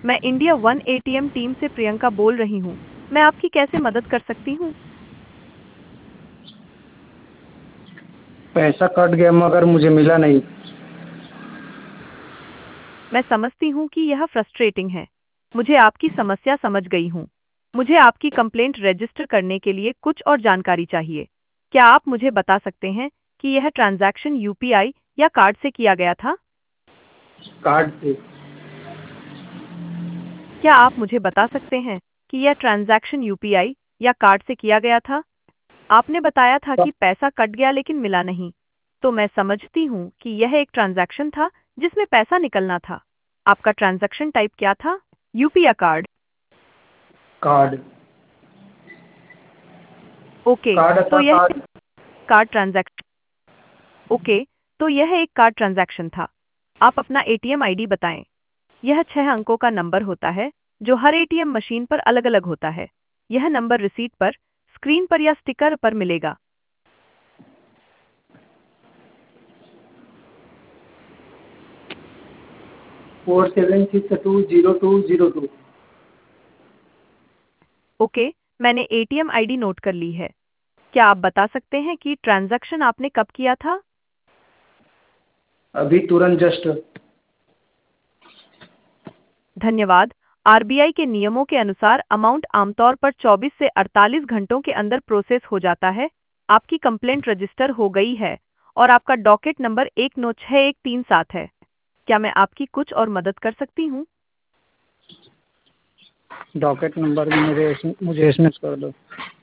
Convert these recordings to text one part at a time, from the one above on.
मैं India one ATM team से प्रियंका बोल रही हूँ। मैं आपकी कैसे मदद कर सकती हूँ? पैसा कट गया मगर मुझे मिला नहीं। मैं समझती हूँ कि यह फ्रस्ट्रेटिंग है। मुझे आपकी समस्या समझ गई हूँ। मुझे आपकी कंप्लेंट रजिस्टर करने के लिए कुछ और जानकारी चाहिए। क्या आप मुझे बता सकते हैं कि यह ट्रांजैक्शन यूपीआई या कार्ड से किया गया था? कार्ड से। क्या आप मुझे बता सकते हैं कि यह ट्रांजैक्शन यूपीआई या कार्ड से किया गया था? आपने बताया था कि पैसा कट गया लेकिन मिला नहीं। तो मैं समझती हूँ कि यह एक ट्रांजैक्शन था जिसमें पैसा निकलना था। आपका ट्रांजैक्शन टाइप क्या था? यूपी या कार्ड? कार्ड। ओके, कार्ड तो था यह कार्ड। कार्ड ट्रांजैक्शन ओके, तो यह एक कार्ड ट्रांजैक्शन था। आप अपना एटीएम आईडी बताएं। यह 6 अंकों का नंबर होता है जो हर एटीएम मशीन पर अलग-अलग होता है। यह नंबर रिसीट पर, स्क्रीन पर या स्टिकर पर मिलेगा। 47620202। ओके, मैंने एटीएम आईडी नोट कर ली है। क्या आप बता सकते हैं कि ट्रांजैक्शन आपने कब किया था? अभी तुरंत जस्ट। धन्यवाद। आरबीआई के नियमों के अनुसार अमाउंट आमतौर पर 24 से 48 घंटों के अंदर प्रोसेस हो जाता है। आपकी कंप्लेंट रजिस्टर हो गई है और आपका डॉकेट नंबर 196137 है। क्या मैं आपकी कुछ और मदद कर सकती हूँ? डॉकेट नंबर भी मुझे एसएमएस कर दो।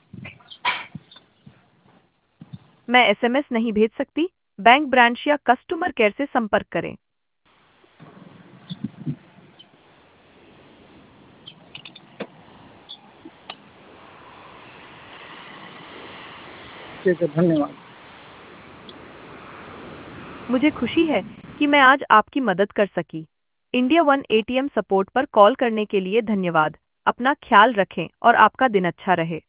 मैं एसएमएस नहीं भेज सकती। बैंक ब्रांच या कस्टमर केयर से संपर्क करें। ठीक है, धन्यवाद। मुझे खुशी है कि मैं आज आपकी मदद कर सकी। इंडिया वन एटीएम सपोर्ट पर कॉल करने के लिए धन्यवाद। अपना ख्याल रखें और आपका दिन अच्छा रहे।